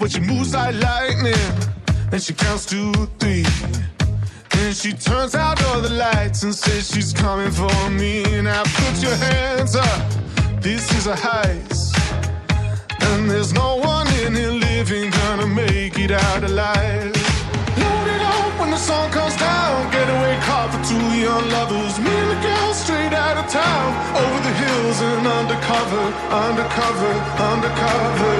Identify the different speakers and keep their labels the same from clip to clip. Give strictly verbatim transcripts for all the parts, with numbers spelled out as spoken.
Speaker 1: but she moves like lightning, and she counts to three. Then she turns out all the lights and says she's coming for me. Now put your hands up, this is a heist, and there's no one in here living gonna make it out alive. Load it up when the sun comes down, getaway car for two young lovers. Me and the girl straight out of town, over the hills and undercover, undercover, undercover.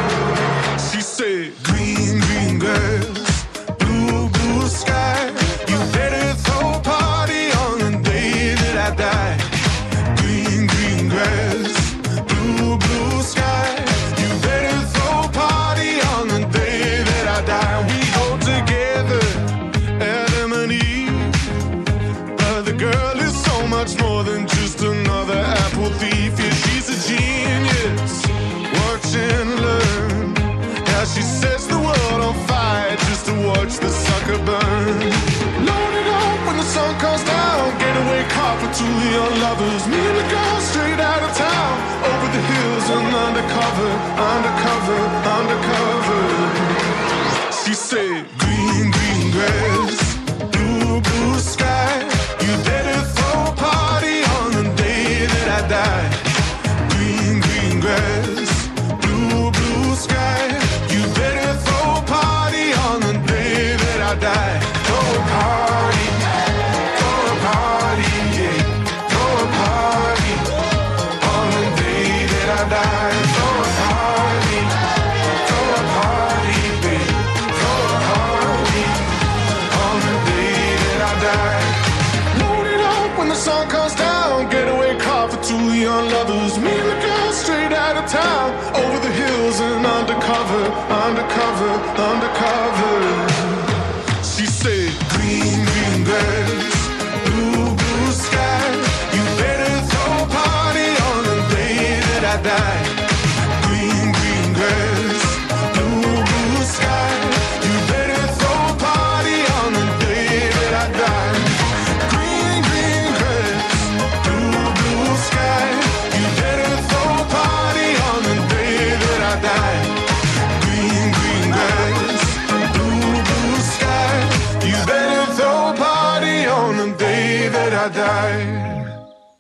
Speaker 1: She said, green, green grass, blue, blue sky. You better throw a party on the day that I die. Green, green grass, blue, blue sky. You better throw a party on the day that I die. We go together, Adam and Eve, but the girl is so much more than just another apple thief. Yeah, she's a genius, watch and learn. Now she sets the world on fire just to watch the sucker burn. Load it up when the sun comes down, getaway car for two young lovers. Me and the girl straight out of town, over the hills and undercover, undercover, undercover. She said, green, green grass, blue, blue sky. You better throw a party on the day that I die. Green, green grass, blue, blue sky. You better throw a party on the day that I die. Throw a party, throw a party, yeah. Throw a party on the day that I die. Throw a party, throw a party, babe. Throw a party on the day that I die. Load it up when the sun comes down, getaway car for two young lovers. Me and the girl straight out of town, over the hills and undercover, undercover, undercover.